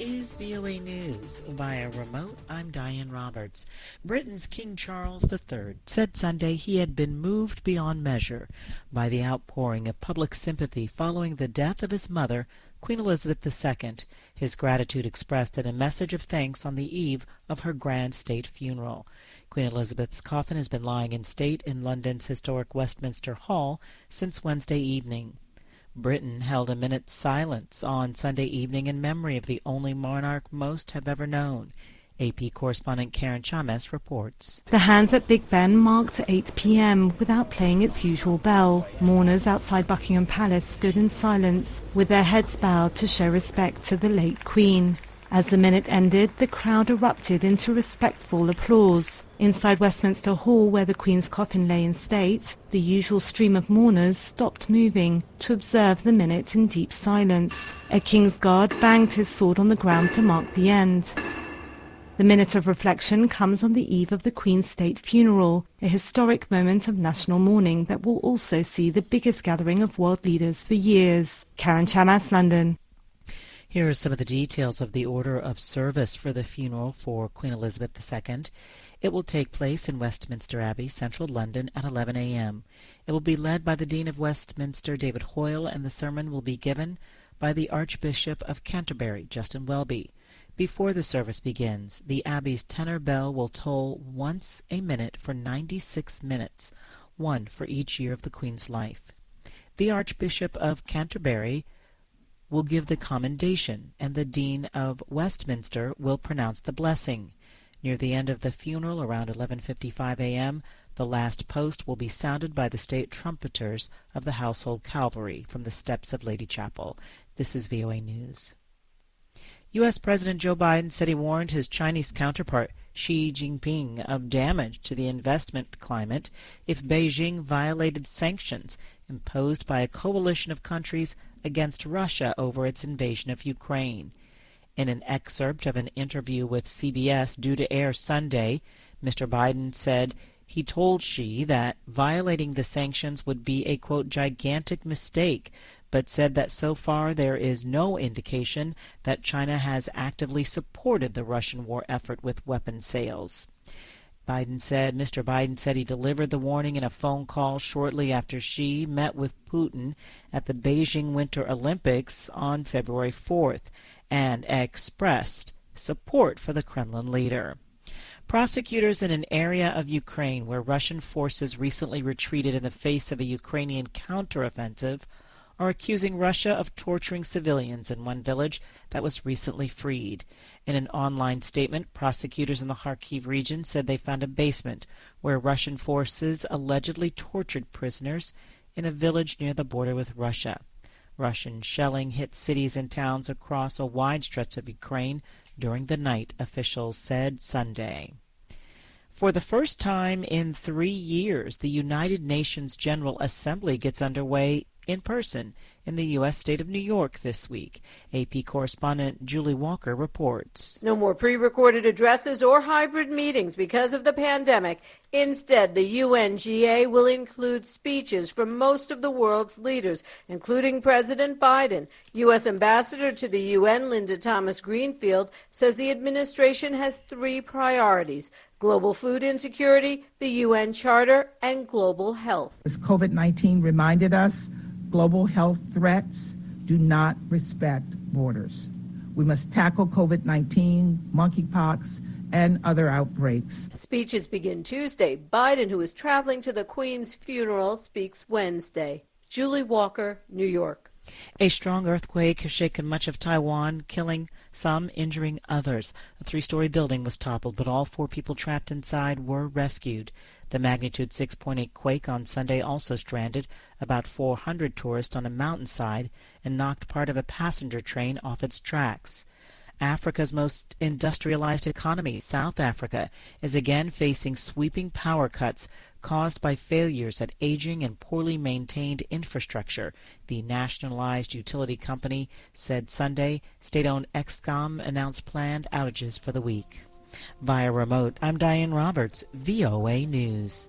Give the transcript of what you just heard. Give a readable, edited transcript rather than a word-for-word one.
is VOA News. Via remote, I'm Diane Roberts. Britain's King Charles III said Sunday he had been moved beyond measure by the outpouring of public sympathy following the death of his mother, Queen Elizabeth II, his gratitude expressed in a message of thanks on the eve of her grand state funeral. Queen Elizabeth's coffin has been lying in state in London's historic Westminster Hall since Wednesday evening. Britain held a minute's silence on Sunday evening in memory of the only monarch most have ever known. AP correspondent Karen Chames reports. The hands at Big Ben marked 8 p.m. without playing its usual bell. Mourners outside Buckingham Palace stood in silence, with their heads bowed to show respect to the late Queen. As the minute ended, the crowd erupted into respectful applause. Inside Westminster Hall, where the Queen's coffin lay in state, the usual stream of mourners stopped moving to observe the minute in deep silence. A King's Guard banged his sword on the ground to mark the end. The minute of reflection comes on the eve of the Queen's state funeral, a historic moment of national mourning that will also see the biggest gathering of world leaders for years. Karen Chamas, London. Here are some of the details of the order of service for the funeral for Queen Elizabeth II. It will take place in Westminster Abbey, central London, at 11 a.m. It will be led by the Dean of Westminster, David Hoyle, and the sermon will be given by the Archbishop of Canterbury, Justin Welby. Before the service begins, the Abbey's tenor bell will toll once a minute for 96 minutes, one for each year of the Queen's life. The Archbishop of Canterbury will give the commendation, and the Dean of Westminster will pronounce the blessing. Near the end of the funeral, around 11:55 a.m., the last post will be sounded by the state trumpeters of the Household Cavalry from the steps of Lady Chapel. This is VOA News. U.S. President Joe Biden said he warned his Chinese counterpart Xi Jinping of damage to the investment climate if Beijing violated sanctions imposed by a coalition of countries against Russia over its invasion of Ukraine. In an excerpt of an interview with CBS due to air Sunday, Mr. Biden said he told Xi that violating the sanctions would be a, quote, gigantic mistake, but said that so far there is no indication that China has actively supported the Russian war effort with weapon sales. Mr. Biden said he delivered the warning in a phone call shortly after Xi met with Putin at the Beijing Winter Olympics on February 4th and expressed support for the Kremlin leader. Prosecutors in an area of Ukraine where Russian forces recently retreated in the face of a Ukrainian counteroffensive are accusing Russia of torturing civilians in one village that was recently freed. In an online statement, prosecutors in the Kharkiv region said they found a basement where Russian forces allegedly tortured prisoners in a village near the border with Russia. Russian shelling hit cities and towns across a wide stretch of Ukraine during the night, officials said Sunday. For the first time in 3 years, the United Nations General Assembly gets underway in person in the U.S. state of New York this week. AP correspondent Julie Walker reports. No more pre-recorded addresses or hybrid meetings because of the pandemic. Instead, the UNGA will include speeches from most of the world's leaders, including President Biden. U.S. Ambassador to the UN, Linda Thomas-Greenfield, says the administration has 3 priorities: global food insecurity, the UN Charter, and global health. As COVID-19 reminded us, global health threats do not respect borders. We must tackle COVID-19, monkeypox, and other outbreaks. Speeches begin Tuesday. Biden, who is traveling to the Queen's funeral, speaks Wednesday. Julie Walker, New York. A strong earthquake has shaken much of Taiwan, killing some, injuring others. A 3-story building was toppled, but all 4 people trapped inside were rescued. The magnitude 6.8 quake on Sunday also stranded about 400 tourists on a mountainside and knocked part of a passenger train off its tracks. Africa's most industrialized economy, South Africa, is again facing sweeping power cuts caused by failures at aging and poorly maintained infrastructure, the nationalized utility company said Sunday. State-owned Eskom announced planned outages for the week. Via remote, I'm Diane Roberts, VOA News.